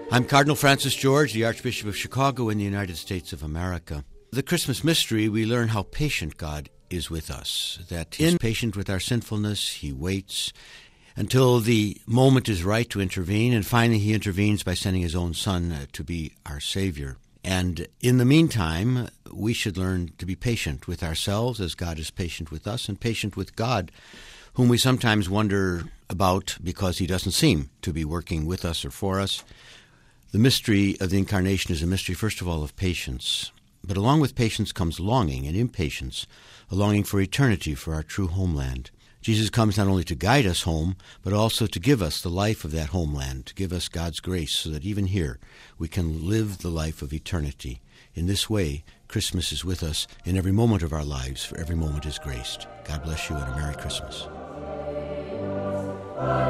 I'm Cardinal Francis George, the Archbishop of Chicago in the United States of America. The Christmas mystery, we learn how patient God is with us, that He's patient with our sinfulness. He waits until the moment is right to intervene, and finally He intervenes by sending His own Son to be our Savior. And in the meantime, we should learn to be patient with ourselves as God is patient with us, and patient with God, whom we sometimes wonder about because He doesn't seem to be working with us or for us. The mystery of the Incarnation is a mystery, first of all, of patience. But along with patience comes longing and impatience, a longing for eternity, for our true homeland. Jesus comes not only to guide us home, but also to give us the life of that homeland, to give us God's grace so that even here we can live the life of eternity. In this way, Christmas is with us in every moment of our lives, for every moment is graced. God bless you and a Merry Christmas.